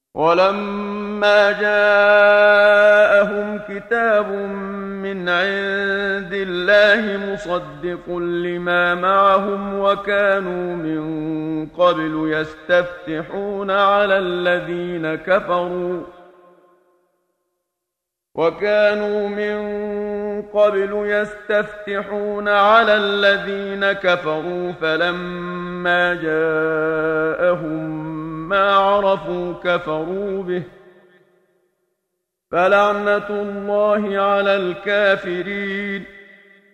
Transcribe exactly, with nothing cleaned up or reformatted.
ولما جاءهم كتاب من عند الله مصدق لما معهم وكانوا من قبل يستفتحون على الذين كفروا وكانوا من قبل يستفتحون على الذين كفروا فلما جاءهم ما عرفوا كفروا به فلعنة الله على الكافرين.